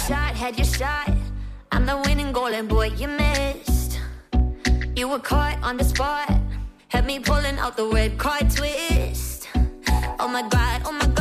shot, had your shot. I'm the winning goal and boy, you missed. You were caught on the spot. Had me pulling out the red card twist. Oh my God,